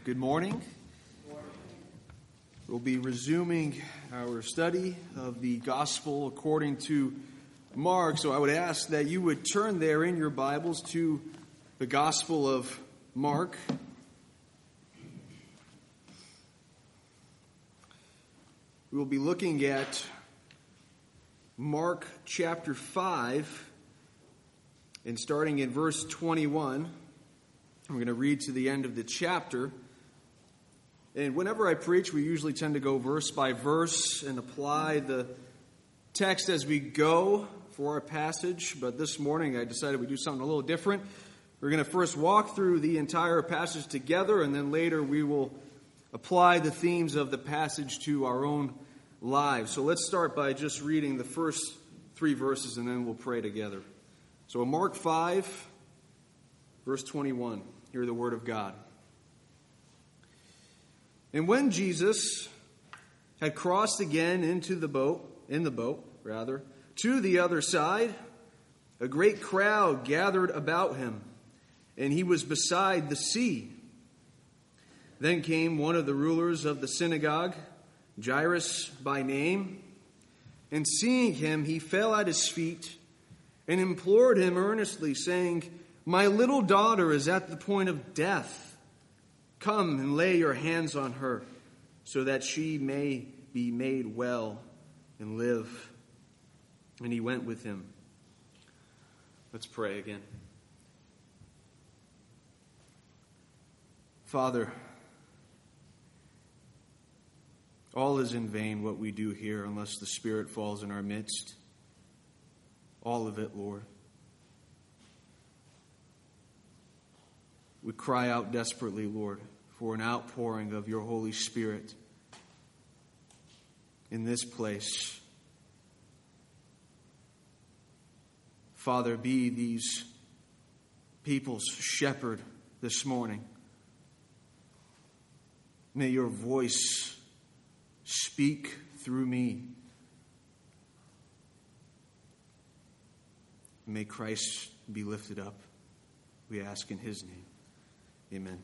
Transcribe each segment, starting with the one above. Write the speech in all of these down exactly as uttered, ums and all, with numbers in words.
Good morning. We'll be resuming our study of the Gospel according to Mark. So I would ask that you would turn there in your Bibles to the Gospel of Mark. We will be looking at Mark chapter five and starting in verse twenty-one. I'm going to read to the end of the chapter. And whenever I preach, we usually tend to go verse by verse and apply the text as we go for our passage. But this morning I decided we'd do something a little different. We're going to first walk through the entire passage together, and then later we will apply the themes of the passage to our own lives. So let's start by just reading the first three verses, and then we'll pray together. So in Mark five, verse twenty-one, hear the word of God. And when Jesus had crossed again into the boat, in the boat, rather, to the other side, a great crowd gathered about him, and he was beside the sea. Then came one of the rulers of the synagogue, Jairus by name, and seeing him, he fell at his feet and implored him earnestly, saying, "My little daughter is at the point of death. Come and lay your hands on her, so that she may be made well and live." And he went with him. Let's pray again. Father, all is in vain what we do here unless the Spirit falls in our midst. All of it, Lord. We cry out desperately, Lord, for an outpouring of your Holy Spirit in this place. Father, be these people's shepherd this morning. May your voice speak through me. May Christ be lifted up. We ask in his name. Amen.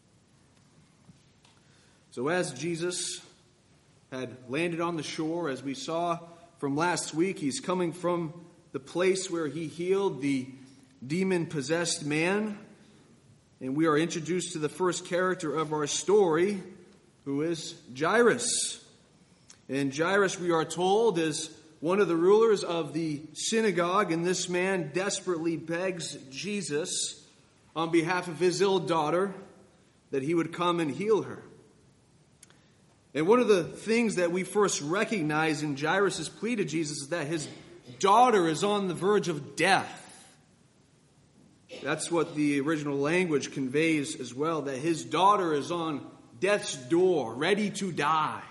So as Jesus had landed on the shore, as we saw from last week, he's coming from the place where he healed the demon-possessed man. And we are introduced to the first character of our story, who is Jairus. And Jairus, we are told, is one of the rulers of the synagogue, and this man desperately begs Jesus on behalf of his ill daughter that he would come and heal her. And one of the things that we first recognize in Jairus' plea to Jesus is that his daughter is on the verge of death. That's what the original language conveys as well, that his daughter is on death's door, ready to die.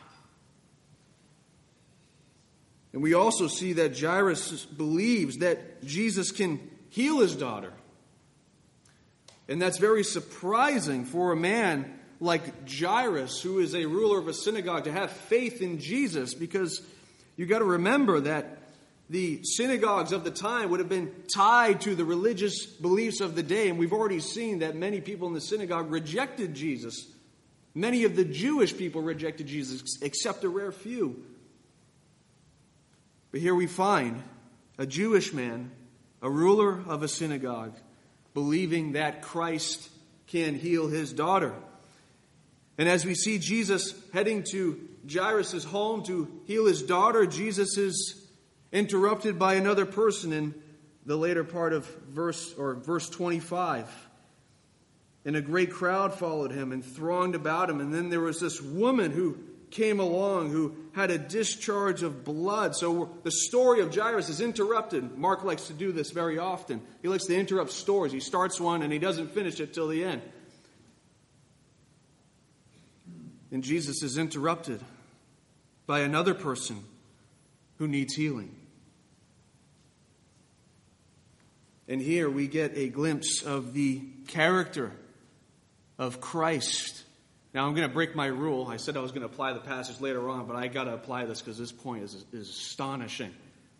And we also see that Jairus believes that Jesus can heal his daughter. And that's very surprising for a man like Jairus, who is a ruler of a synagogue, to have faith in Jesus, because you got to remember that the synagogues of the time would have been tied to the religious beliefs of the day, and we've already seen that many people in the synagogue rejected Jesus. Many of the Jewish people rejected Jesus, except a rare few. But here we find a Jewish man, a ruler of a synagogue, believing that Christ can heal his daughter. And as we see Jesus heading to Jairus' home to heal his daughter, Jesus is interrupted by another person in the later part of verse or verse twenty-five. And a great crowd followed him and thronged about him. And then there was this woman who came along who had a discharge of blood. So the story of Jairus is interrupted. Mark likes to do this very often. He likes to interrupt stories. He starts one and he doesn't finish it till the end. And Jesus is interrupted by another person who needs healing. And here we get a glimpse of the character of Christ. Now, I'm going to break my rule. I said I was going to apply the passage later on, but I got to apply this because this point is, is astonishing.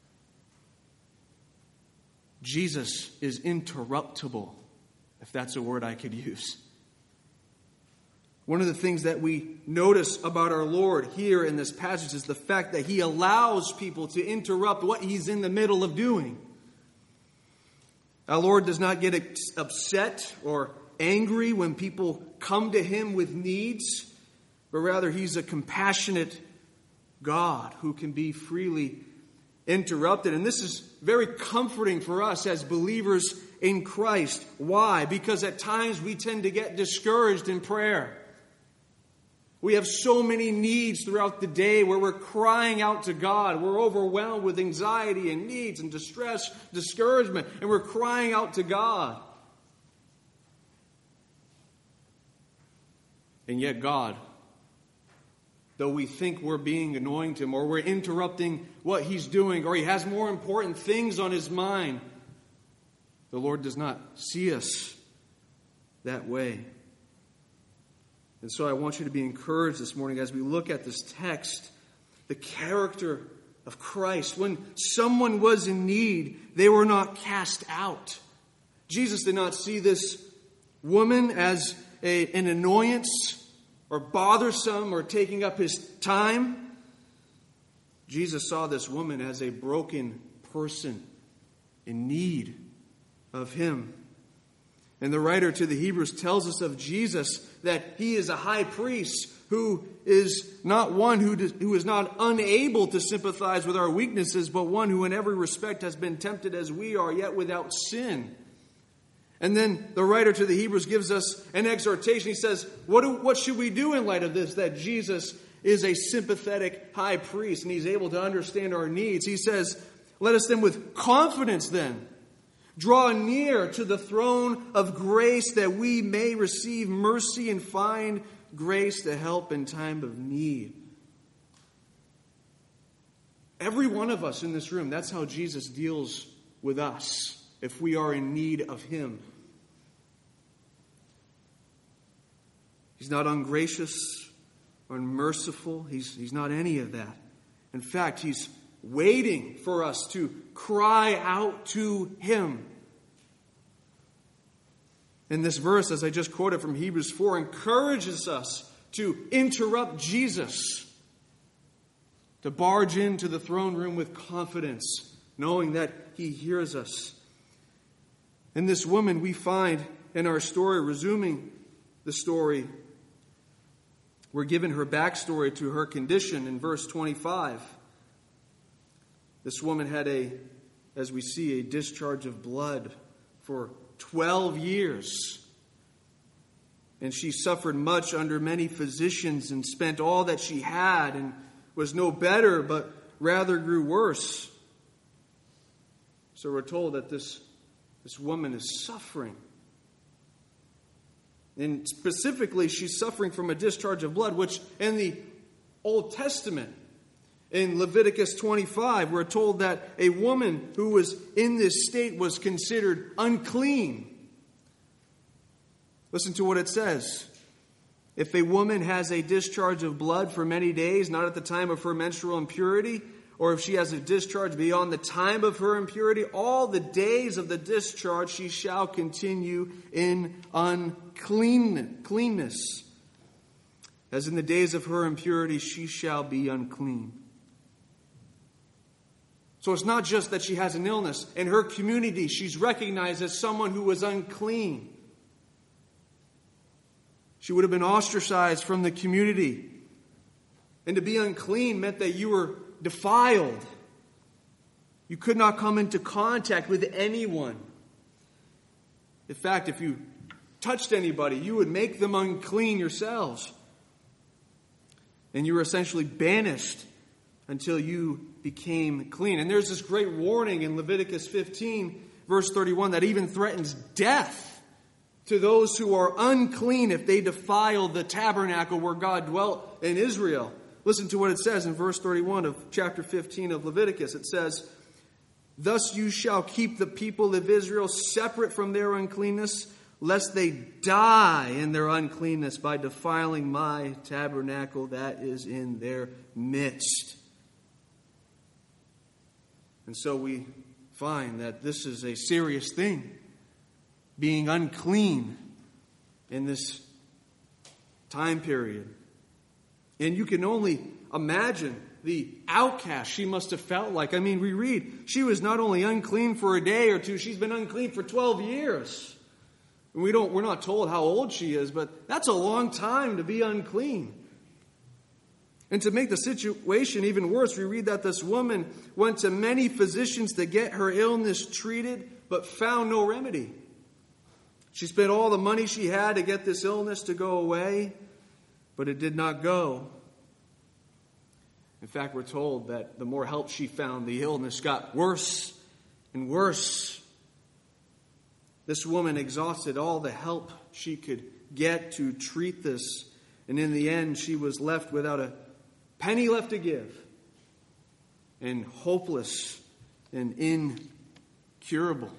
Jesus is interruptible, if that's a word I could use. One of the things that we notice about our Lord here in this passage is the fact that he allows people to interrupt what he's in the middle of doing. Our Lord does not get upset or angry when people come to him with needs, but rather he's a compassionate God who can be freely interrupted. And this is very comforting for us as believers in Christ. Why? Because at times we tend to get discouraged in prayer. We have so many needs throughout the day where we're crying out to God. We're overwhelmed with anxiety and needs and distress, discouragement, and we're crying out to God. And yet God, though we think we're being annoying to him or we're interrupting what he's doing or he has more important things on his mind, the Lord does not see us that way. And so I want you to be encouraged this morning as we look at this text, the character of Christ. When someone was in need, they were not cast out. Jesus did not see this woman as a, an annoyance or bothersome or taking up his time. Jesus saw this woman as a broken person in need of him. And the writer to the Hebrews tells us of Jesus that he is a high priest who is not one who, does, who is not unable to sympathize with our weaknesses, but one who in every respect has been tempted as we are, yet without sin. And then the writer to the Hebrews gives us an exhortation. He says, what, do, what should we do in light of this, that Jesus is a sympathetic high priest and he's able to understand our needs? He says, let us then with confidence then draw near to the throne of grace that we may receive mercy and find grace to help in time of need. Every one of us in this room, that's how Jesus deals with us if we are in need of him. He's not ungracious or unmerciful. He's, he's not any of that. In fact, he's waiting for us to cry out to him. And this verse, as I just quoted from Hebrews four, encourages us to interrupt Jesus, to barge into the throne room with confidence, knowing that he hears us. And this woman we find in our story, resuming the story, we're given her backstory to her condition in verse twenty-five. This woman had a, as we see, a discharge of blood for twelve years. And she suffered much under many physicians and spent all that she had and was no better, but rather grew worse. So we're told that this, this woman is suffering. And specifically, she's suffering from a discharge of blood, which in the Old Testament, in Leviticus twenty-five, we're told that a woman who was in this state was considered unclean. Listen to what it says. If a woman has a discharge of blood for many days, not at the time of her menstrual impurity, or if she has a discharge beyond the time of her impurity, all the days of the discharge she shall continue in uncleanness. As in the days of her impurity, she shall be unclean. So it's not just that she has an illness. In her community, she's recognized as someone who was unclean. She would have been ostracized from the community. And to be unclean meant that you were defiled. You could not come into contact with anyone. In fact, if you touched anybody, you would make them unclean yourselves. And you were essentially banished until you became clean. And there's this great warning in Leviticus fifteen, verse thirty-one, that even threatens death to those who are unclean if they defile the tabernacle where God dwelt in Israel. Listen to what it says in verse thirty-one of chapter fifteen of Leviticus. It says, "Thus you shall keep the people of Israel separate from their uncleanness, lest they die in their uncleanness by defiling my tabernacle that is in their midst." And so we find that this is a serious thing, being unclean in this time period. And you can only imagine the outcast she must have felt like. I mean, we read she was not only unclean for a day or two, she's been unclean for twelve years. And we don't, we're not told how old she is, but that's a long time to be unclean. And to make the situation even worse, we read that this woman went to many physicians to get her illness treated, but found no remedy. She spent all the money she had to get this illness to go away, but it did not go. In fact, we're told that the more help she found, the illness got worse and worse. This woman exhausted all the help she could get to treat this, and in the end, she was left without a penny left to give, and hopeless and incurable.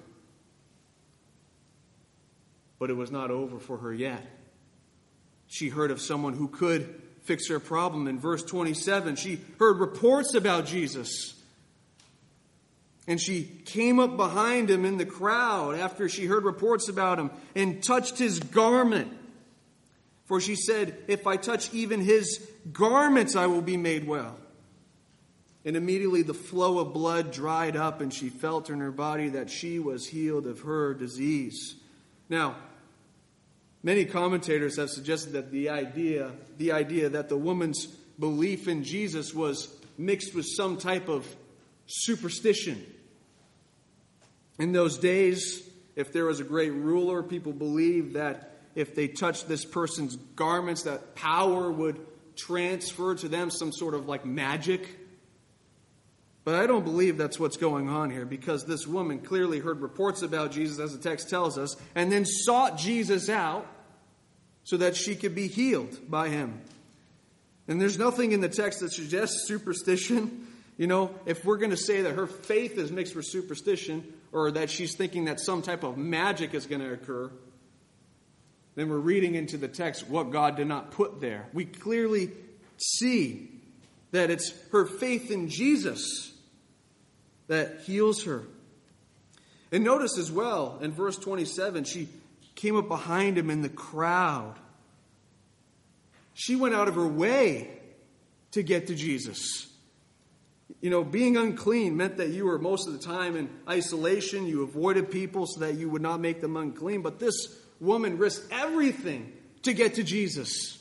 But it was not over for her yet. She heard of someone who could fix her problem. In verse twenty-seven, she heard reports about Jesus. And she came up behind him in the crowd after she heard reports about him and touched his garment. For she said, if I touch even his garments, I will be made well. And immediately the flow of blood dried up, and she felt in her body that she was healed of her disease. Now, many commentators have suggested that the idea, the idea that the woman's belief in Jesus was mixed with some type of superstition. In those days, if there was a great ruler, people believed that if they touched this person's garments, that power would transfer to them, some sort of like magic. But I don't believe that's what's going on here, because this woman clearly heard reports about Jesus, as the text tells us, and then sought Jesus out so that she could be healed by him. And there's nothing in the text that suggests superstition. You know, if we're going to say that her faith is mixed with superstition, or that she's thinking that some type of magic is going to occur, then we're reading into the text what God did not put there. We clearly see that it's her faith in Jesus that heals her. And notice as well, in verse twenty-seven, she came up behind him in the crowd. She went out of her way to get to Jesus. You know, being unclean meant that you were most of the time in isolation. You avoided people so that you would not make them unclean. But this woman risked everything to get to Jesus.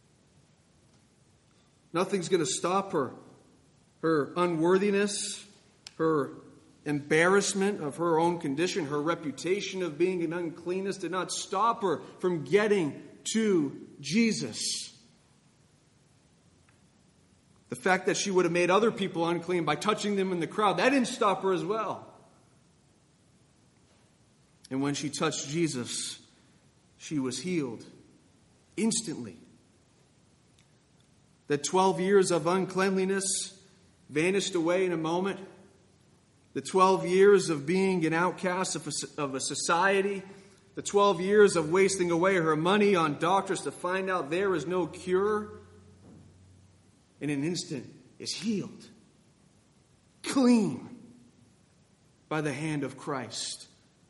Nothing's going to stop her. Her unworthiness, her embarrassment of her own condition, her reputation of being an uncleanness did not stop her from getting to Jesus. The fact that she would have made other people unclean by touching them in the crowd, that didn't stop her as well. And when she touched Jesus, she was healed instantly. The twelve years of uncleanliness vanished away in a moment. The twelve years of being an outcast of a, of a society, the twelve years of wasting away her money on doctors to find out there is no cure, in an instant is healed, clean by the hand of Christ.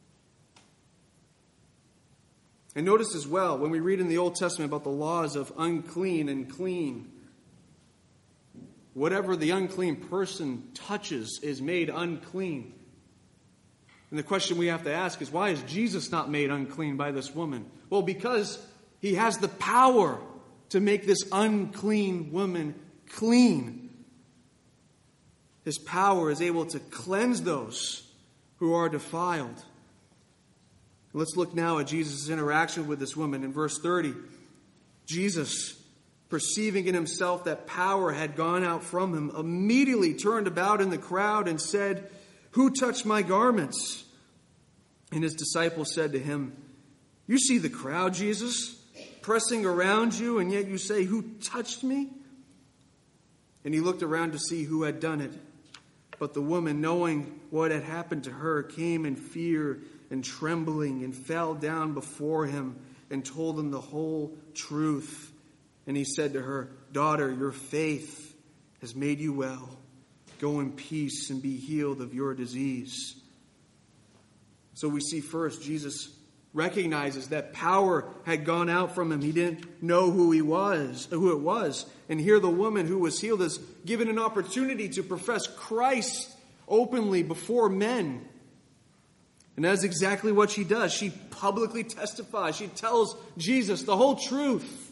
And notice as well, when we read in the Old Testament about the laws of unclean and clean, whatever the unclean person touches is made unclean. And the question we have to ask is, why is Jesus not made unclean by this woman? Well, because he has the power to make this unclean woman clean. His power is able to cleanse those who are defiled. Let's look now at Jesus' interaction with this woman in verse thirty. Jesus, perceiving in himself that power had gone out from him, immediately turned about in the crowd and said, "Who touched my garments?" And his disciples said to him, "You see the crowd, Jesus, pressing around you, and yet you say, 'Who touched me?'" And he looked around to see who had done it. But the woman, knowing what had happened to her, came in fear and trembling and fell down before him and told him the whole truth. And he said to her, "Daughter, your faith has made you well. Go in peace and be healed of your disease." So we see first Jesus recognizes that power had gone out from him. He didn't know who he was, who it was. And here the woman who was healed is given an opportunity to profess Christ openly before men. And that's exactly what she does. She publicly testifies. She tells Jesus the whole truth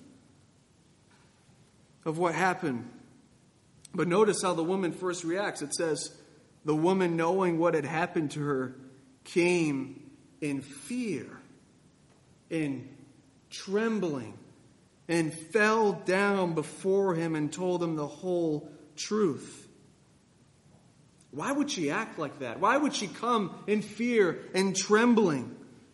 of what happened. But notice how the woman first reacts. It says, the woman, knowing what had happened to her, came in fear, in trembling, and fell down before him and told him the whole truth. Why would she act like that? Why would she come in fear and trembling?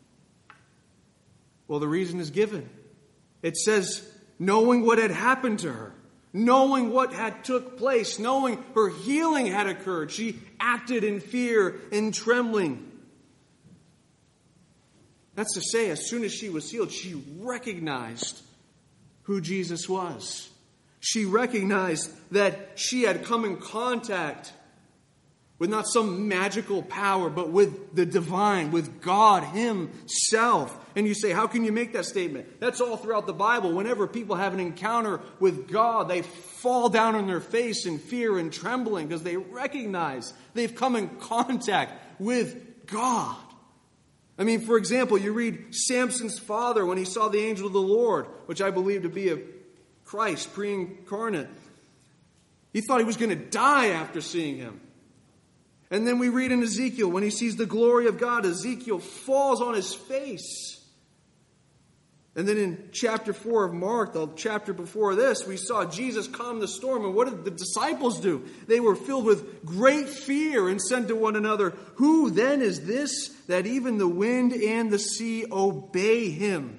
Well, the reason is given. It says, knowing what had happened to her, knowing what had took place, knowing her healing had occurred, she acted in fear and trembling. That's to say, as soon as she was healed, she recognized who Jesus was. She recognized that she had come in contact with not some magical power, but with the divine, with God himself. And you say, how can you make that statement? That's all throughout the Bible. Whenever people have an encounter with God, they fall down on their face in fear and trembling because they recognize they've come in contact with God. I mean, for example, you read Samson's father when he saw the angel of the Lord, which I believe to be a Christ pre-incarnate. He thought he was going to die after seeing him. And then we read in Ezekiel, when he sees the glory of God, Ezekiel falls on his face. And then in chapter four of Mark, the chapter before this, we saw Jesus calm the storm. And what did the disciples do? They were filled with great fear and said to one another, who then is this that even the wind and the sea obey him?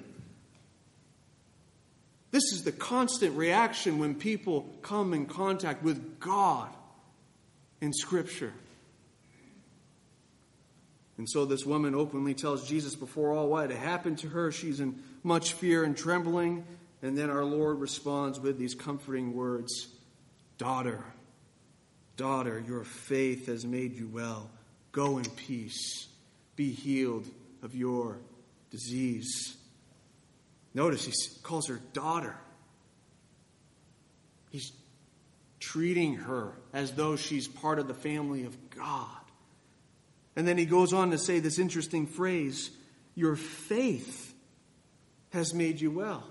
This is the constant reaction when people come in contact with God in Scripture. And so this woman openly tells Jesus before all what had happened to her. She's in much fear and trembling. And then our Lord responds with these comforting words. Daughter, daughter, your faith has made you well. Go in peace. Be healed of your disease. Notice he calls her daughter. He's treating her as though she's part of the family of God. And then he goes on to say this interesting phrase, your faith has made you well.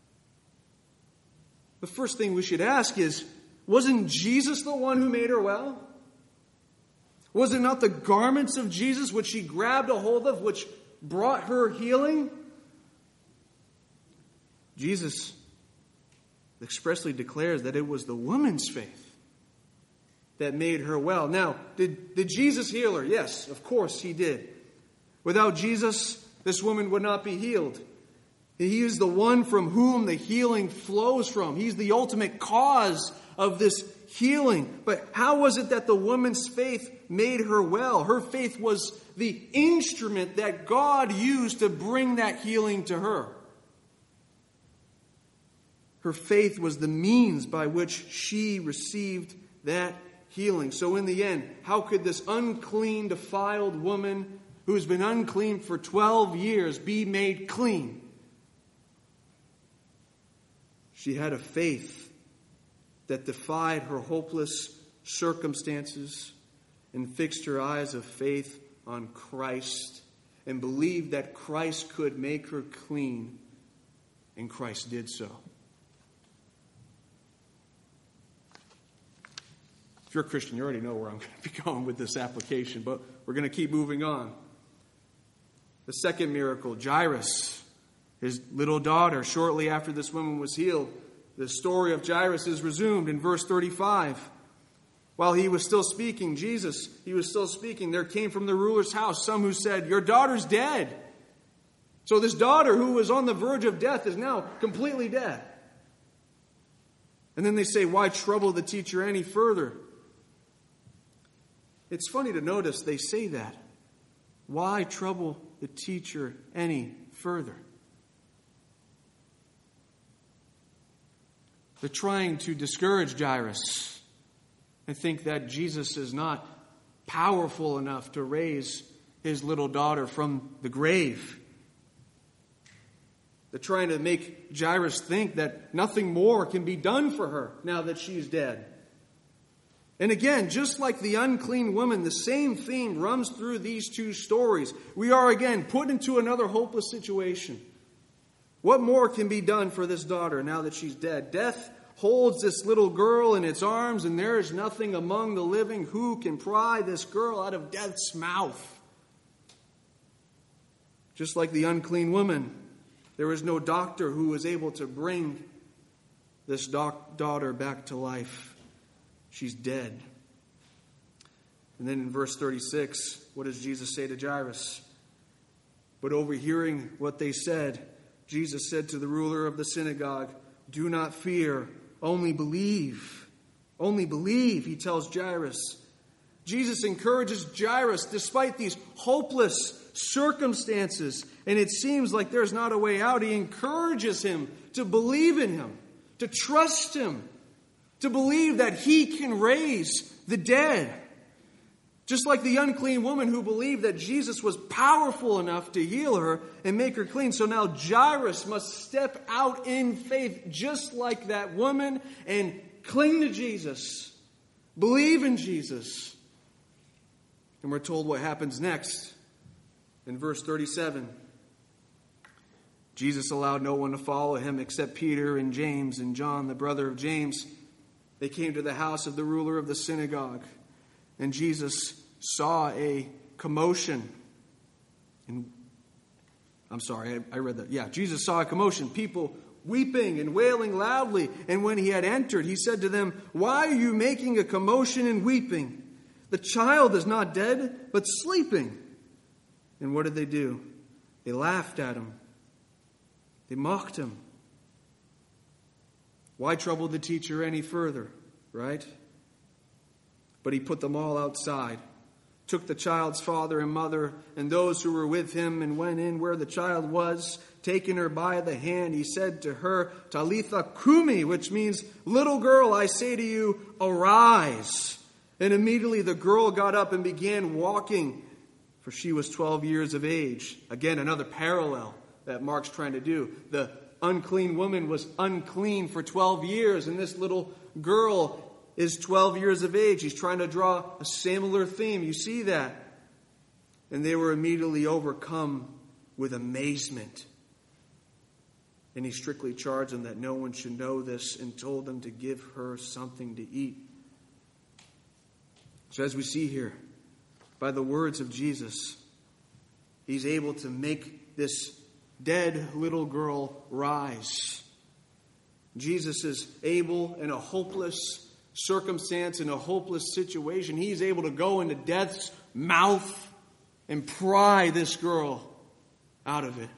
The first thing we should ask is, wasn't Jesus the one who made her well? Was it not the garments of Jesus which she grabbed a hold of, which brought her healing? Jesus expressly declares that it was the woman's faith that made her well. Now, did, did Jesus heal her? Yes, of course he did. Without Jesus, this woman would not be healed. He is the one from whom the healing flows from. He's the ultimate cause of this healing. But how was it that the woman's faith made her well? Her faith was the instrument that God used to bring that healing to her. Her faith was the means by which she received that healing. So in the end, how could this unclean, defiled woman who's been unclean for twelve years be made clean? She had a faith that defied her hopeless circumstances and fixed her eyes of faith on Christ and believed that Christ could make her clean, and Christ did so. If you're a Christian, you already know where I'm going to be going with this application, but we're going to keep moving on. The second miracle, Jairus, his little daughter, shortly after this woman was healed, the story of Jairus is resumed in verse thirty-five. While he was still speaking, Jesus, he was still speaking, there came from the ruler's house some who said, your daughter's dead. So this daughter who was on the verge of death is now completely dead. And then they say, why trouble the teacher any further? It's funny to notice they say that. Why trouble the teacher any further? They're trying to discourage Jairus. I think that Jesus is not powerful enough to raise his little daughter from the grave. They're trying to make Jairus think that nothing more can be done for her now that she's dead. And again, just like the unclean woman, the same theme runs through these two stories. We are again put into another hopeless situation. What more can be done for this daughter now that she's dead? Death holds this little girl in its arms, and there is nothing among the living who can pry this girl out of death's mouth. Just like the unclean woman, there is no doctor who is able to bring this doc- daughter back to life. She's dead. And then in verse thirty-six, what does Jesus say to Jairus? But overhearing what they said, Jesus said to the ruler of the synagogue, "Do not fear, only believe." Only believe, he tells Jairus. Jesus encourages Jairus despite these hopeless circumstances, and it seems like there's not a way out. He encourages him to believe in him, to trust him, to believe that he can raise the dead. Just like the unclean woman who believed that Jesus was powerful enough to heal her and make her clean. So now Jairus must step out in faith just like that woman and cling to Jesus. Believe in Jesus. And we're told what happens next in verse thirty-seven. Jesus allowed no one to follow him except Peter and James and John, the brother of James. They came to the house of the ruler of the synagogue, and Jesus saw a commotion. And I'm sorry, I, I read that. Yeah, Jesus saw a commotion, people weeping and wailing loudly. And when he had entered, he said to them, "Why are you making a commotion and weeping? The child is not dead, but sleeping." And what did they do? They laughed at him. They mocked him. Why trouble the teacher any further, right? But he put them all outside, took the child's father and mother and those who were with him, and went in where the child was. Taking her by the hand, he said to her, "Talitha kumi," which means, "Little girl, I say to you, arise." And immediately the girl got up and began walking, for she was twelve years of age. Again, another parallel that Mark's trying to do. The unclean woman was unclean for twelve years, and this little girl is twelve years of age. He's trying to draw a similar theme. You see that? And they were immediately overcome with amazement. And he strictly charged them that no one should know this, and told them to give her something to eat. So as we see here, by the words of Jesus, he's able to make this dead little girl rise. Jesus is able, in a hopeless circumstance, in a hopeless situation, he's able to go into death's mouth and pry this girl out of it.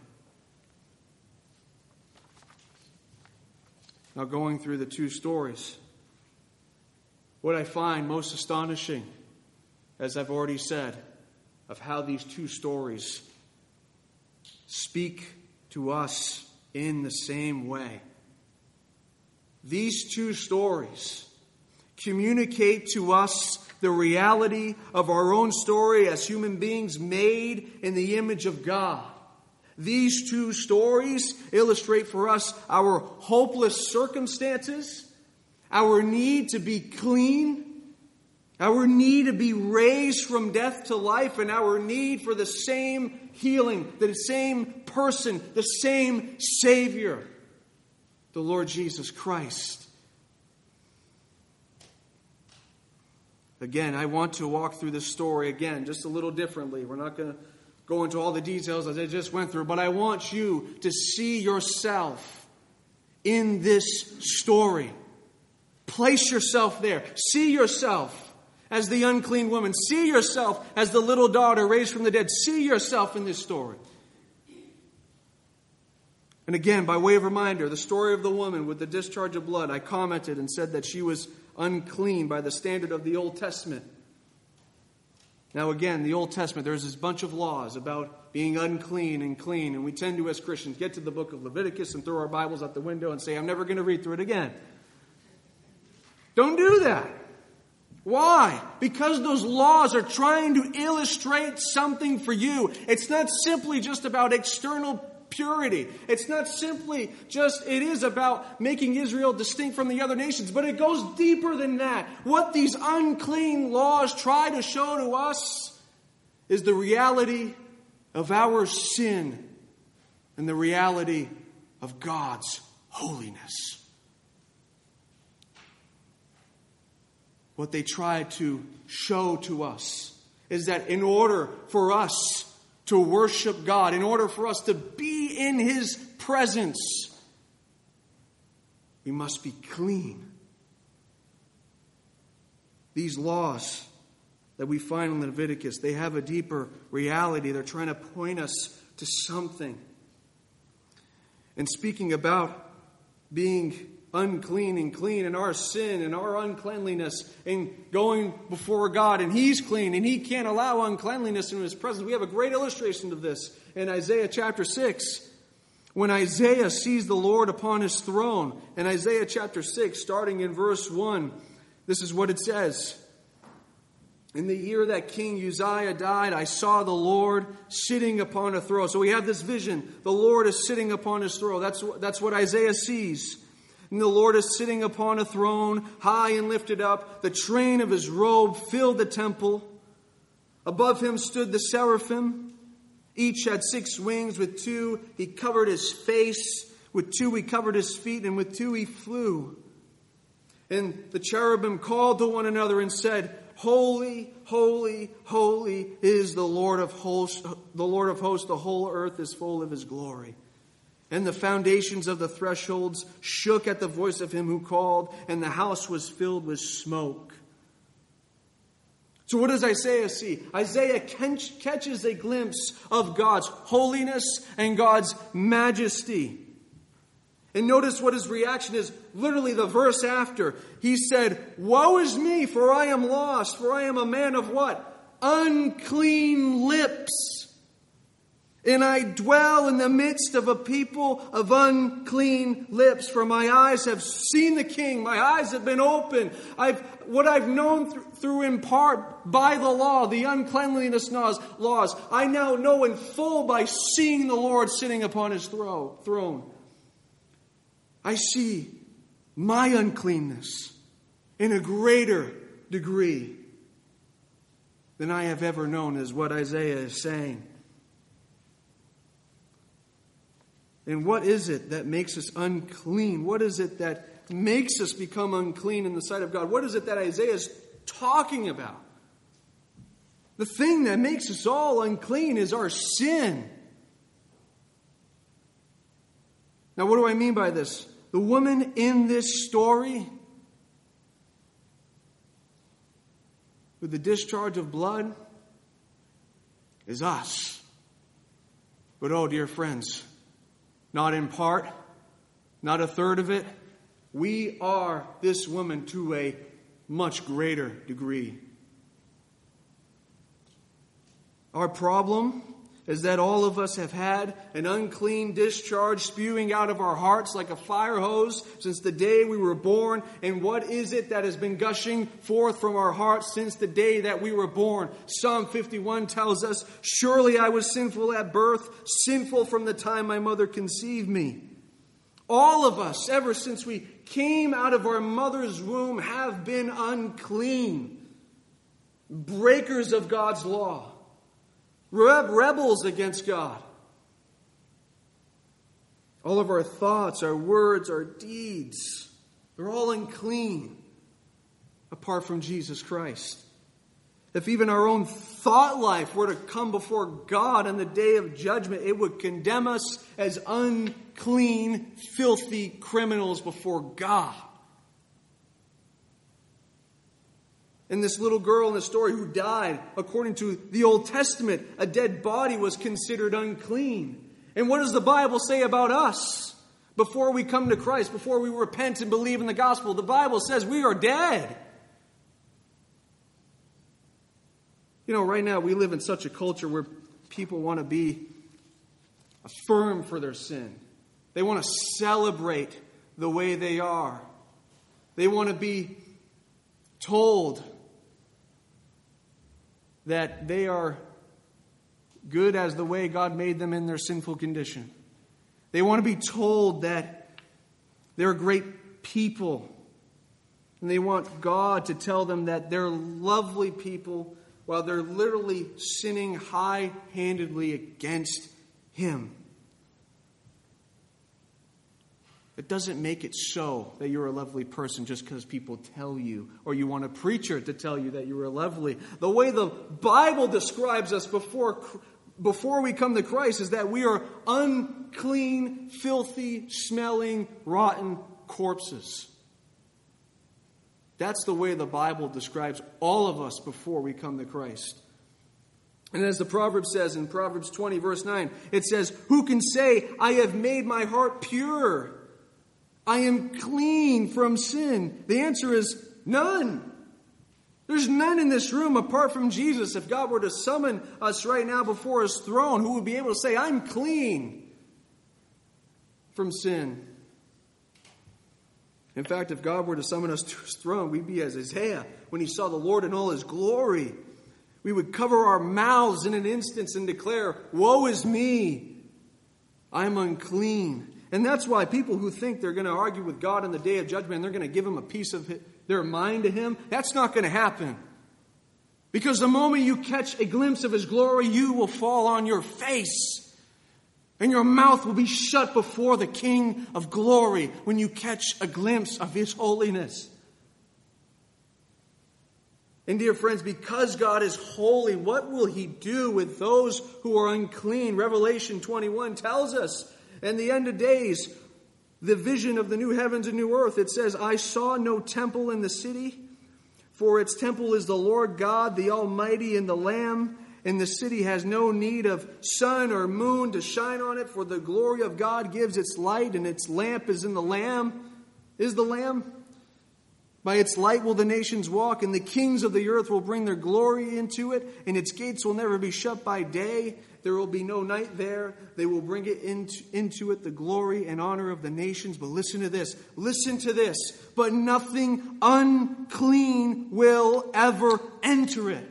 Now, going through the two stories, what I find most astonishing, as I've already said, of how these two stories speak to us in the same way. These two stories communicate to us the reality of our own story as human beings made in the image of God. These two stories illustrate for us our hopeless circumstances, our need to be clean, our need to be raised from death to life, and our need for the same healing, the same person, the same Savior, the Lord Jesus Christ. Again, I want to walk through this story again, just a little differently. We're not going to go into all the details as I just went through, but I want you to see yourself in this story. Place yourself there. See yourself as the unclean woman. See yourself as the little daughter raised from the dead. See yourself in this story. And again, by way of reminder, the story of the woman with the discharge of blood, I commented and said that she was unclean by the standard of the Old Testament. Now again, the Old Testament, there's this bunch of laws about being unclean and clean, and we tend to, as Christians, get to the book of Leviticus and throw our Bibles out the window and say, I'm never going to read through it again. Don't do that. Why? Because those laws are trying to illustrate something for you. It's not simply just about external purity. It's not simply just, it is about making Israel distinct from the other nations, but it goes deeper than that. What these unclean laws try to show to us is the reality of our sin and the reality of God's holiness. What they try to show to us is that in order for us to worship God, in order for us to be in His presence, we must be clean. These laws that we find in Leviticus, they have a deeper reality. They're trying to point us to something. And speaking about being unclean and clean and our sin and our uncleanliness and going before God, and He's clean and He can't allow uncleanliness in His presence. We have a great illustration of this in Isaiah chapter six. When Isaiah sees the Lord upon His throne, in Isaiah chapter six, starting in verse one, this is what it says. In the year that King Uzziah died, I saw the Lord sitting upon a throne. So we have this vision. The Lord is sitting upon His throne. That's, that's what Isaiah sees. And the Lord is sitting upon a throne, high and lifted up. The train of His robe filled the temple. Above Him stood the seraphim. Each had six wings. With two He covered His face. With two He covered His feet. And with two He flew. And the cherubim called to one another and said, Holy, holy, holy is the Lord of hosts. The Lord of hosts, the whole earth is full of His glory. And the foundations of the thresholds shook at the voice of Him who called, and the house was filled with smoke. So what does Isaiah see? Isaiah catches a glimpse of God's holiness and God's majesty. And notice what his reaction is, literally the verse after. He said, Woe is me, for I am lost, for I am a man of what? Unclean lips. And I dwell in the midst of a people of unclean lips. For my eyes have seen the King. My eyes have been opened. I've, what I've known th- through in part by the law, the uncleanliness laws, I now know in full by seeing the Lord sitting upon His thro- throne. I see my uncleanness in a greater degree than I have ever known, is what Isaiah is saying. And what is it that makes us unclean? What is it that makes us become unclean in the sight of God? What is it that Isaiah is talking about? The thing that makes us all unclean is our sin. Now, what do I mean by this? The woman in this story with the discharge of blood is us. But oh, dear friends, not in part, not a third of it. We are this woman to a much greater degree. Our problem is that all of us have had an unclean discharge spewing out of our hearts like a fire hose since the day we were born. And what is it that has been gushing forth from our hearts since the day that we were born? Psalm fifty-one tells us, Surely I was sinful at birth, sinful from the time my mother conceived me. All of us, ever since we came out of our mother's womb, have been unclean. Breakers of God's law. Rebels against God. All of our thoughts, our words, our deeds, they're all unclean apart from Jesus Christ. If even our own thought life were to come before God on the day of judgment, it would condemn us as unclean, filthy criminals before God. And this little girl in the story who died, according to the Old Testament, a dead body was considered unclean. And what does the Bible say about us? Before we come to Christ, before we repent and believe in the gospel, the Bible says we are dead. You know, right now we live in such a culture where people want to be affirmed for their sin. They want to celebrate the way they are. They want to be told that they are good as the way God made them in their sinful condition. They want to be told that they're great people. And they want God to tell them that they're lovely people while they're literally sinning high-handedly against Him. It doesn't make it so that you're a lovely person just because people tell you, or you want a preacher to tell you that you're lovely. The way the Bible describes us before, before we come to Christ is that we are unclean, filthy, smelling, rotten corpses. That's the way the Bible describes all of us before we come to Christ. And as the Proverbs says in Proverbs twenty, verse nine, it says, "Who can say, I have made my heart pure? I am clean from sin." The answer is none. There's none in this room apart from Jesus. If God were to summon us right now before His throne, who would be able to say, "I'm clean from sin"? In fact, if God were to summon us to His throne, we'd be as Isaiah when he saw the Lord in all His glory. We would cover our mouths in an instant and declare, "Woe is me, I'm unclean." And that's why people who think they're going to argue with God on the day of judgment and they're going to give Him a piece of their mind to Him, that's not going to happen. Because the moment you catch a glimpse of His glory, you will fall on your face. And your mouth will be shut before the King of glory when you catch a glimpse of His holiness. And dear friends, because God is holy, what will He do with those who are unclean? Revelation twenty-one tells us, in the end of days, the vision of the new heavens and new earth, it says, "I saw no temple in the city, for its temple is the Lord God, the Almighty, and the Lamb. And the city has no need of sun or moon to shine on it, for the glory of God gives its light, and its lamp is in the Lamb." Is the Lamb? "By its light will the nations walk, and the kings of the earth will bring their glory into it, and its gates will never be shut by day. There will be no night there. They will bring it into, into it, the glory and honor of the nations." But listen to this. Listen to this. "But nothing unclean will ever enter it,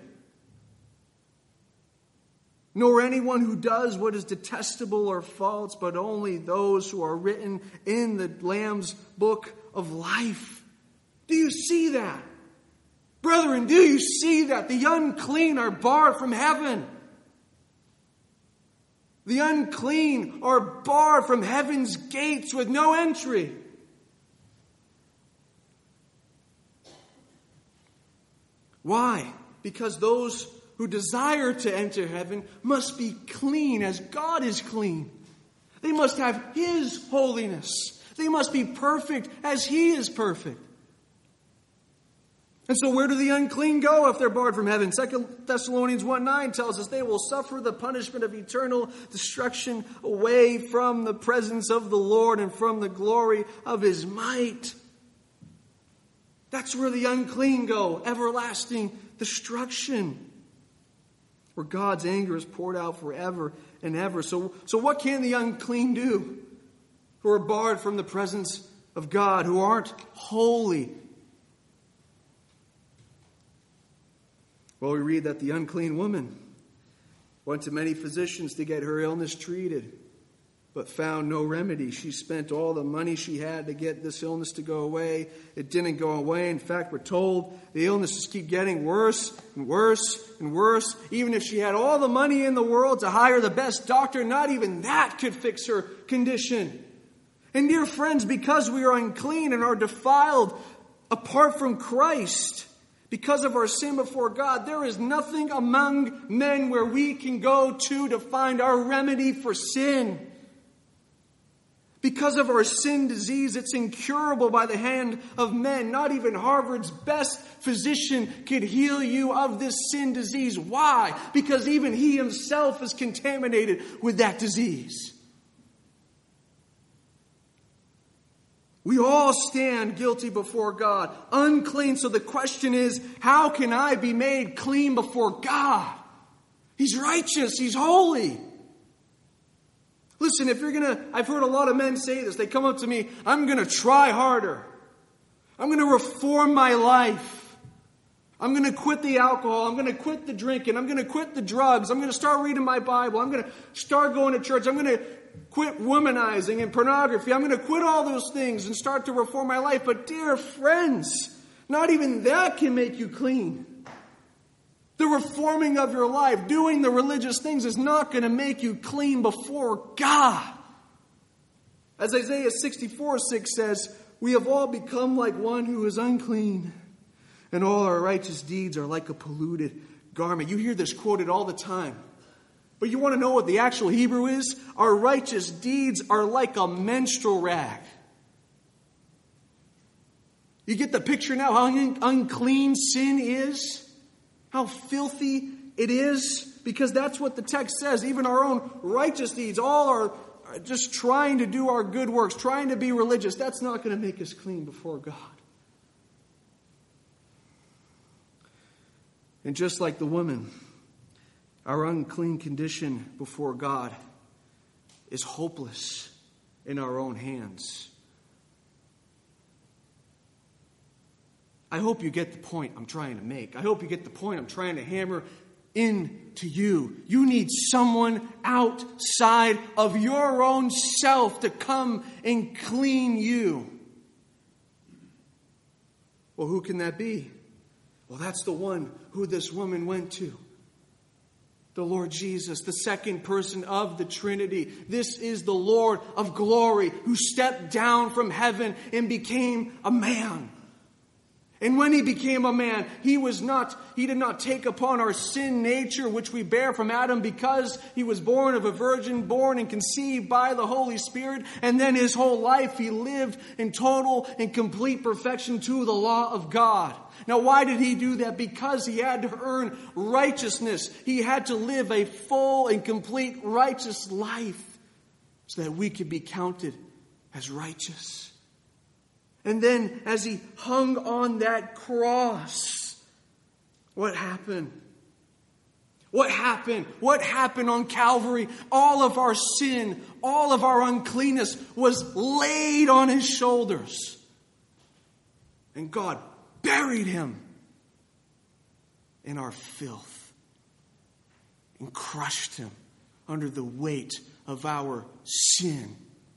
nor anyone who does what is detestable or false, but only those who are written in the Lamb's book of life." Do you see that? Brethren, do you see that? The unclean are barred from heaven. The unclean are barred from heaven's gates with no entry. Why? Because those who desire to enter heaven must be clean as God is clean. They must have His holiness. They must be perfect as He is perfect. And so where do the unclean go if they're barred from heaven? Second Thessalonians one nine tells us they will suffer the punishment of eternal destruction away from the presence of the Lord and from the glory of His might. That's where the unclean go, everlasting destruction, where God's anger is poured out forever and ever. So, so what can the unclean do who are barred from the presence of God, who aren't holy? Well, we read that the unclean woman went to many physicians to get her illness treated, but found no remedy. She spent all the money she had to get this illness to go away. It didn't go away. In fact, we're told the illnesses keep getting worse and worse and worse. Even if she had all the money in the world to hire the best doctor, not even that could fix her condition. And dear friends, because we are unclean and are defiled apart from Christ, because of our sin before God, there is nothing among men where we can go to to find our remedy for sin. Because of our sin disease, it's incurable by the hand of men. Not even Harvard's best physician could heal you of this sin disease. Why? Because even he himself is contaminated with that disease. We all stand guilty before God, unclean. So the question is, how can I be made clean before God? He's righteous. He's holy. Listen, if you're going to, I've heard a lot of men say this. They come up to me, "I'm going to try harder. I'm going to reform my life. I'm going to quit the alcohol. I'm going to quit the drinking. I'm going to quit the drugs. I'm going to start reading my Bible. I'm going to start going to church. I'm going to quit womanizing and pornography. I'm going to quit all those things and start to reform my life. But dear friends, not even that can make you clean. The reforming of your life, doing the religious things, is not going to make you clean before God. As Isaiah sixty-four six says, we have all become like one who is unclean, and all our righteous deeds are like a polluted garment. You hear this quoted all the time. But you want to know what the actual Hebrew is? Our righteous deeds are like a menstrual rag. You get the picture now how un- unclean sin is? How filthy it is? Because that's what the text says. Even our own righteous deeds, all are just trying to do our good works, trying to be religious. That's not going to make us clean before God. And just like the woman, our unclean condition before God is hopeless in our own hands. I hope you get the point I'm trying to make. I hope you get the point I'm trying to hammer into you. You need someone outside of your own self to come and clean you. Well, who can that be? Well, that's the one who this woman went to. The Lord Jesus, the second person of the Trinity. This is the Lord of glory who stepped down from heaven and became a man. And when he became a man, he was not, he did not take upon our sin nature, which we bear from Adam, because he was born of a virgin, born and conceived by the Holy Spirit. And then his whole life he lived in total and complete perfection to the law of God. Now, why did he do that? Because he had to earn righteousness. He had to live a full and complete righteous life so that we could be counted as righteous. And then as he hung on that cross, what happened? What happened? What happened on Calvary? All of our sin, all of our uncleanness was laid on his shoulders. And God buried him in our filth and crushed him under the weight of our sin.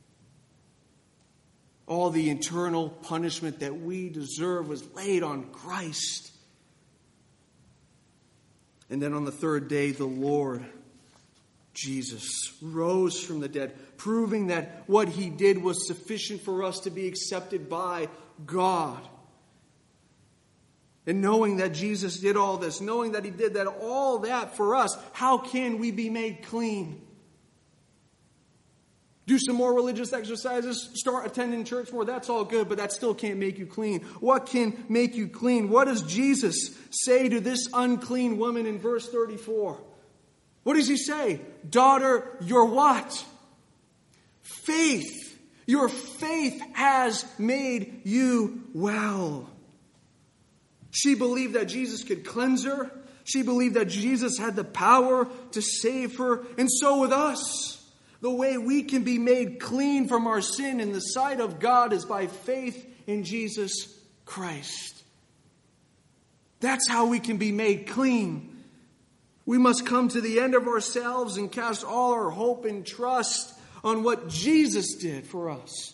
All the eternal punishment that we deserve was laid on Christ. And then on the third day, the Lord Jesus rose from the dead, proving that what he did was sufficient for us to be accepted by God. And knowing that Jesus did all this, knowing that he did that, all that for us, how can we be made clean? Do some more religious exercises, start attending church more, that's all good, but that still can't make you clean. What can make you clean? What does Jesus say to this unclean woman in verse thirty-four? What does he say? Daughter, your what? Faith. Your faith has made you well. She believed that Jesus could cleanse her. She believed that Jesus had the power to save her. And so with us. The way we can be made clean from our sin in the sight of God is by faith in Jesus Christ. That's how we can be made clean. We must come to the end of ourselves and cast all our hope and trust on what Jesus did for us,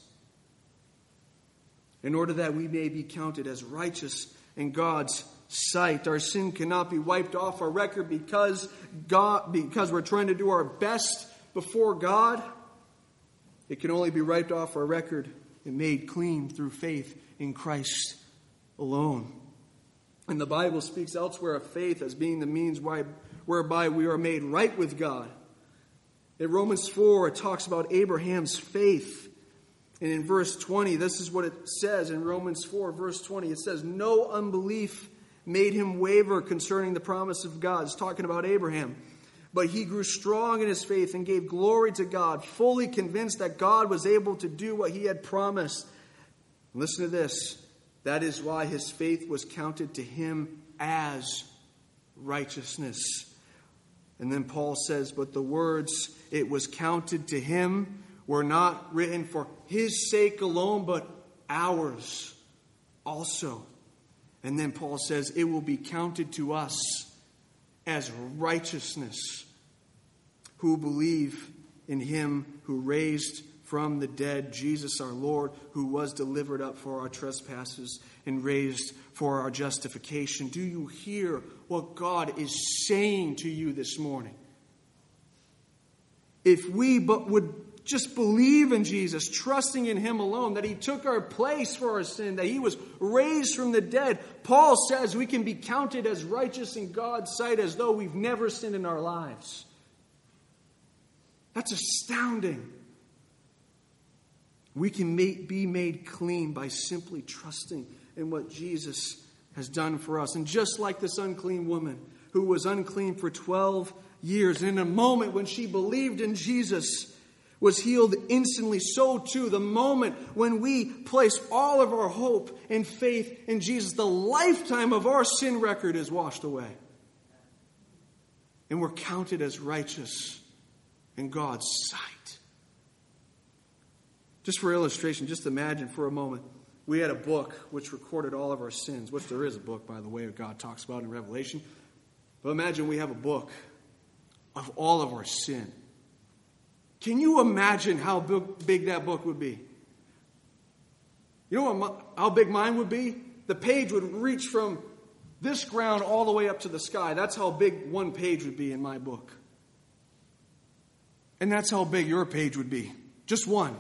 in order that we may be counted as righteous in God's sight. Our sin cannot be wiped off our record because God, because we're trying to do our best before God. It can only be wiped off our record and made clean through faith in Christ alone. And the Bible speaks elsewhere of faith as being the means why, whereby we are made right with God. In Romans four, it talks about Abraham's faith. And in verse twenty, this is what it says in Romans four, verse twenty. It says, no unbelief made him waver concerning the promise of God. It's talking about Abraham. But he grew strong in his faith and gave glory to God, fully convinced that God was able to do what he had promised. Listen to this. That is why his faith was counted to him as righteousness. And then Paul says, but the words, it was counted to him, were not written for his sake alone, but ours also. And then Paul says, it will be counted to us as righteousness who believe in him who raised from the dead Jesus our Lord, who was delivered up for our trespasses and raised for our justification. Do you hear what God is saying to you this morning? If we but would just believe in Jesus, trusting in him alone, that he took our place for our sin, that he was raised from the dead, Paul says we can be counted as righteous in God's sight as though we've never sinned in our lives. That's astounding. We can make, be made clean by simply trusting in what Jesus has done for us. And just like this unclean woman who was unclean for twelve years, and in a moment when she believed in Jesus, was healed instantly, so too the moment when we place all of our hope and faith in Jesus, the lifetime of our sin record is washed away. And we're counted as righteous in God's sight. Just for illustration, just imagine for a moment, we had a book which recorded all of our sins, which there is a book, by the way, that God talks about in Revelation. But imagine we have a book of all of our sin. Can you imagine how big, big that book would be? You know what, how big mine would be? The page would reach from this ground all the way up to the sky. That's how big one page would be in my book. And that's how big your page would be. Just one.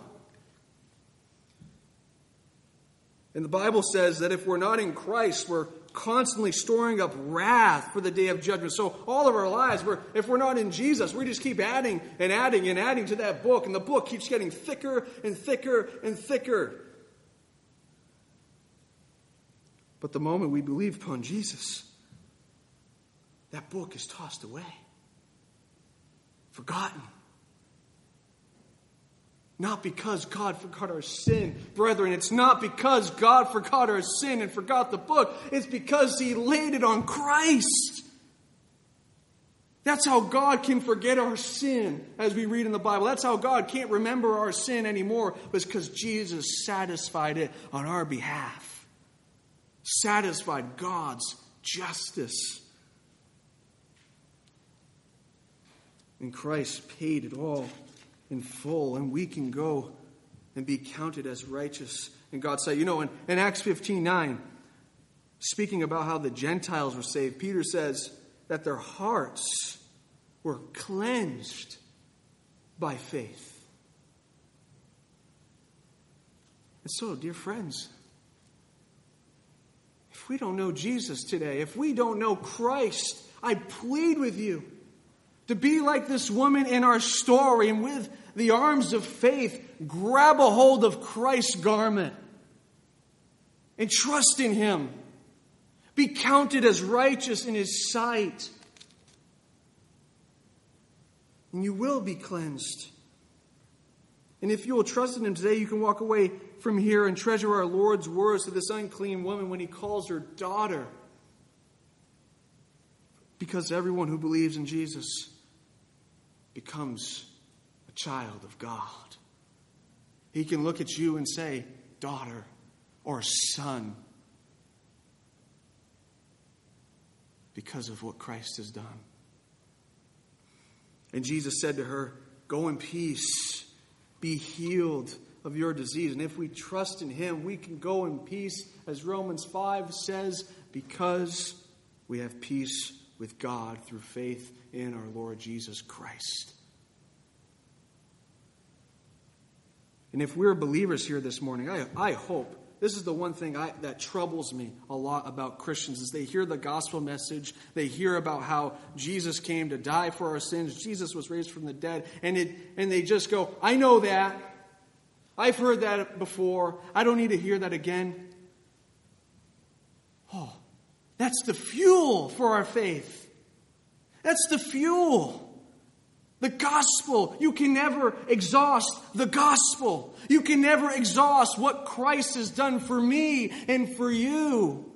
And the Bible says that if we're not in Christ, we're constantly storing up wrath for the day of judgment. So all of our lives, we're, if we're not in Jesus, we just keep adding and adding and adding to that book. And the book keeps getting thicker and thicker and thicker. But the moment we believe upon Jesus, that book is tossed away. Forgotten. Not because God forgot our sin. Brethren, it's not because God forgot our sin and forgot the book. It's because he laid it on Christ. That's how God can forget our sin, as we read in the Bible. That's how God can't remember our sin anymore, because Jesus satisfied it on our behalf. Satisfied God's justice. And Christ paid it all in full, and we can go and be counted as righteous in God's sight. You know, in, in Acts fifteen nine, speaking about how the Gentiles were saved, Peter says that their hearts were cleansed by faith. And so, dear friends, if we don't know Jesus today, if we don't know Christ, I plead with you to be like this woman in our story, and with the arms of faith, grab a hold of Christ's garment and trust in him. Be counted as righteous in his sight. And you will be cleansed. And if you will trust in him today, you can walk away from here and treasure our Lord's words to this unclean woman when he calls her daughter. Because everyone who believes in Jesus becomes a child of God. He can look at you and say, daughter or son, because of what Christ has done. And Jesus said to her, go in peace, be healed of your disease. And if we trust in him, we can go in peace, as Romans five says, because we have peace with God through faith in our Lord Jesus Christ. And if we're believers here this morning, I, I hope, this is the one thing I, that troubles me a lot about Christians, is they hear the gospel message, they hear about how Jesus came to die for our sins, Jesus was raised from the dead, and it and they just go, I know that, I've heard that before, I don't need to hear that again. Oh, that's the fuel for our faith. That's the fuel. The gospel. You can never exhaust the gospel. You can never exhaust what Christ has done for me and for you.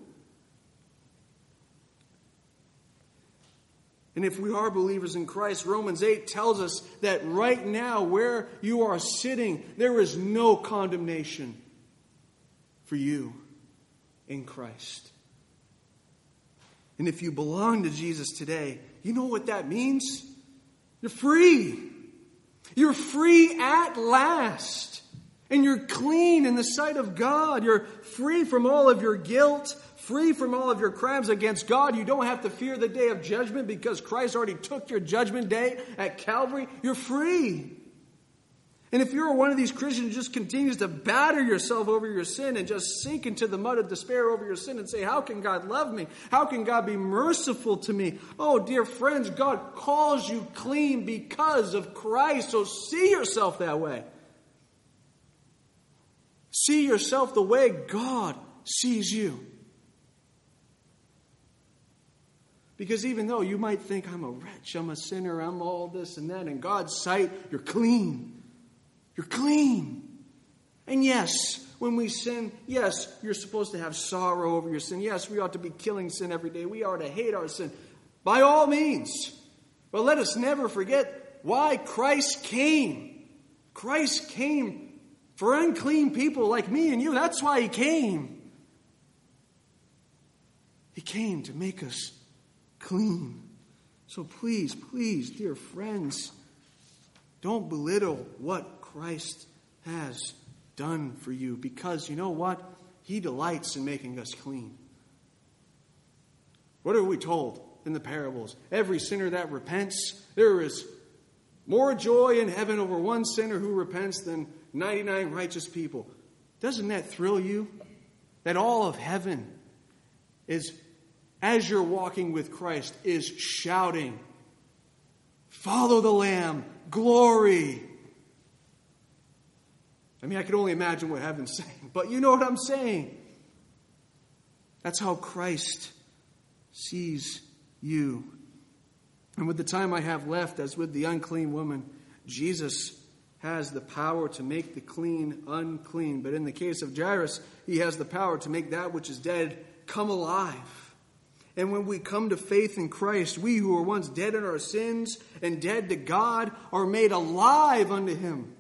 And if we are believers in Christ, Romans eight tells us that right now, where you are sitting, there is no condemnation for you in Christ. And if you belong to Jesus today, you know what that means? You're free. You're free at last. And you're clean in the sight of God. You're free from all of your guilt, free from all of your crimes against God. You don't have to fear the day of judgment because Christ already took your judgment day at Calvary. You're free. And if you're one of these Christians who just continues to batter yourself over your sin and just sink into the mud of despair over your sin and say, how can God love me? How can God be merciful to me? Oh, dear friends, God calls you clean because of Christ. So see yourself that way. See yourself the way God sees you. Because even though you might think, I'm a wretch, I'm a sinner, I'm all this and that, in God's sight, you're clean. You're clean. And yes, when we sin, yes, you're supposed to have sorrow over your sin. Yes, we ought to be killing sin every day. We ought to hate our sin. By all means. But let us never forget why Christ came. Christ came for unclean people like me and you. That's why He came. He came to make us clean. So please, please, dear friends, don't belittle what Christ has done for you, because you know what? He delights in making us clean. What are we told in the parables? Every sinner that repents, there is more joy in heaven over one sinner who repents than ninety-nine righteous people. Doesn't that thrill you? That all of heaven is, as you're walking with Christ, is shouting, follow the Lamb, glory. I mean, I can only imagine what heaven's saying, but you know what I'm saying. That's how Christ sees you. And with the time I have left, as with the unclean woman, Jesus has the power to make the clean unclean. But in the case of Jairus, He has the power to make that which is dead come alive. And when we come to faith in Christ, we who were once dead in our sins and dead to God are made alive unto Him.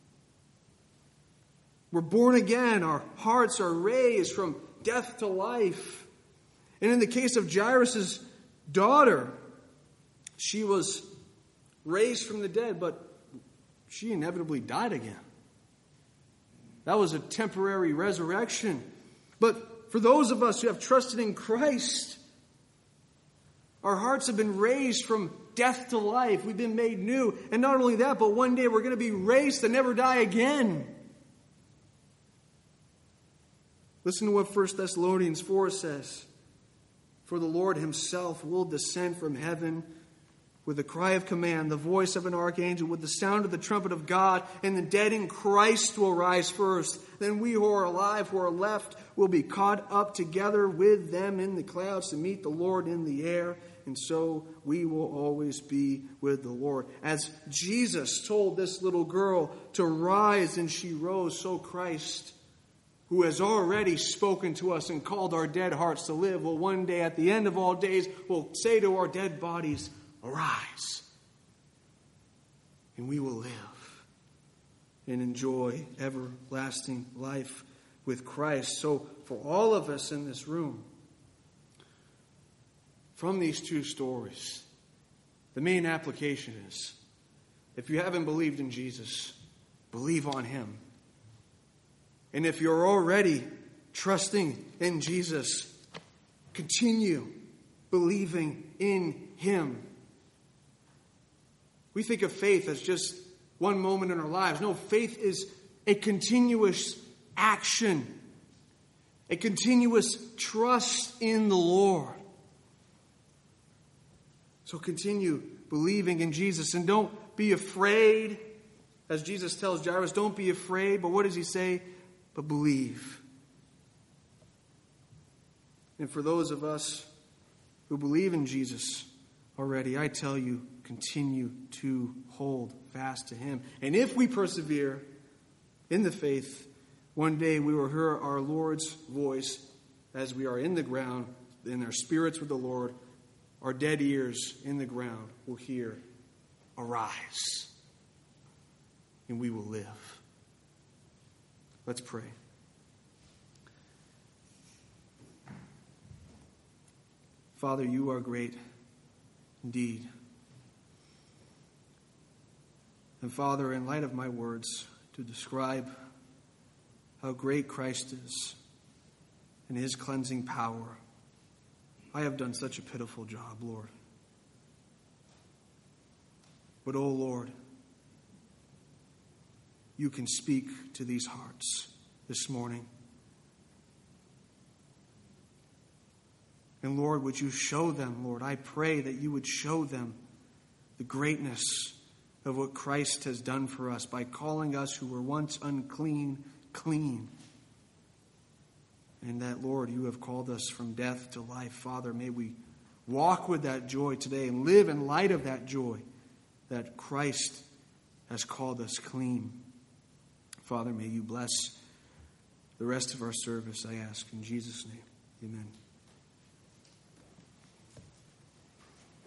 We're born again. Our hearts are raised from death to life. And in the case of Jairus' daughter, she was raised from the dead, but she inevitably died again. That was a temporary resurrection. But for those of us who have trusted in Christ, our hearts have been raised from death to life. We've been made new. And not only that, but one day we're going to be raised to never die again. Listen to what First Thessalonians four says. For the Lord Himself will descend from heaven with a cry of command, the voice of an archangel, with the sound of the trumpet of God, and the dead in Christ will rise first. Then we who are alive, who are left, will be caught up together with them in the clouds to meet the Lord in the air. And so we will always be with the Lord. As Jesus told this little girl to rise, and she rose, so Christ, who has already spoken to us and called our dead hearts to live, will one day at the end of all days will say to our dead bodies, arise. And we will live and enjoy everlasting life with Christ. So for all of us in this room, from these two stories, the main application is, if you haven't believed in Jesus, believe on Him. And if you're already trusting in Jesus, continue believing in Him. We think of faith as just one moment in our lives. No, faith is a continuous action, a continuous trust in the Lord. So continue believing in Jesus, and don't be afraid. As Jesus tells Jairus, don't be afraid. But what does He say? But believe. And for those of us who believe in Jesus already, I tell you, continue to hold fast to Him. And if we persevere in the faith, one day we will hear our Lord's voice as we are in the ground, in our spirits with the Lord. Our dead ears in the ground will hear, arise, and we will live. Let's pray. Father, You are great indeed. And Father, in light of my words to describe how great Christ is and his cleansing power, I have done such a pitiful job, Lord. But, oh Lord, you can speak to these hearts this morning. And Lord, would you show them, Lord, I pray that you would show them the greatness of what Christ has done for us by calling us who were once unclean, clean. And that, Lord, you have called us from death to life. Father, may we walk with that joy today and live in light of that joy that Christ has called us clean. Father, may you bless the rest of our service, I ask. In Jesus' name, amen.